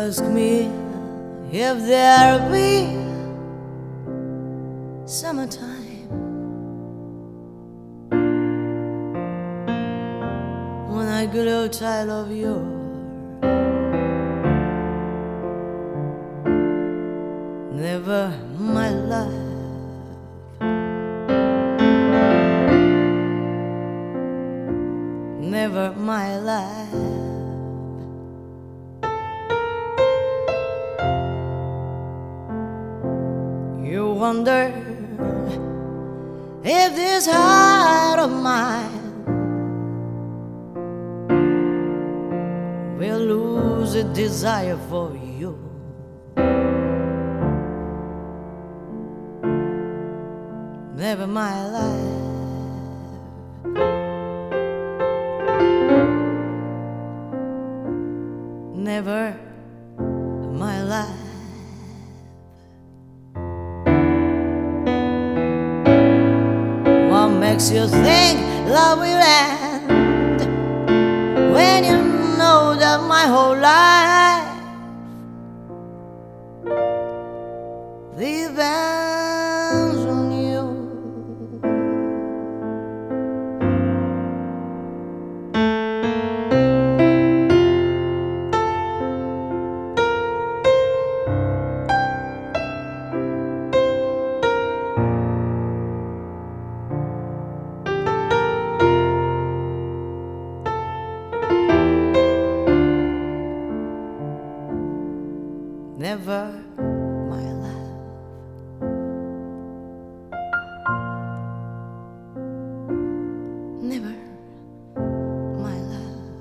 ask me if there'll be summertime when I grow tired of you. Never, my life, never, my life. You wonder if this heart of mine will lose its desire for you. Never, my life, never, my life. What makes you think love will end when you know that my whole life depends on you? Never, my life, never, my love.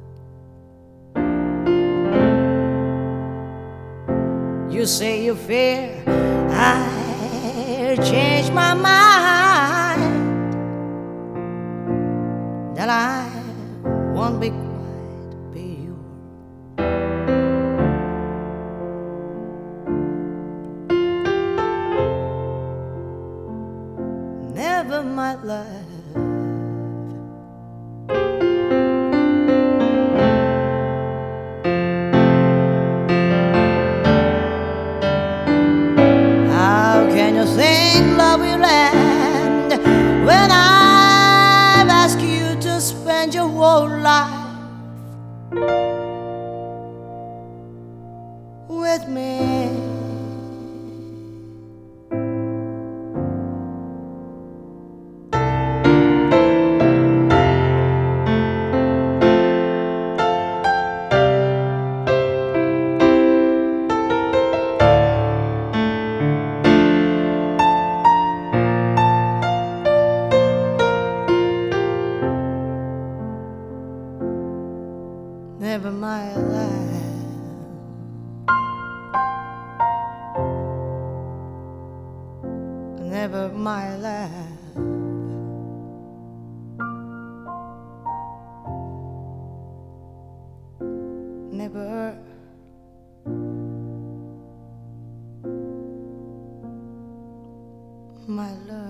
You say you fear I'll change my mind, that I won't be quite be you. Never, my life, how can you think love will end when I've asked you to spend your whole life with me? Never, my life, never, my life, never, my love.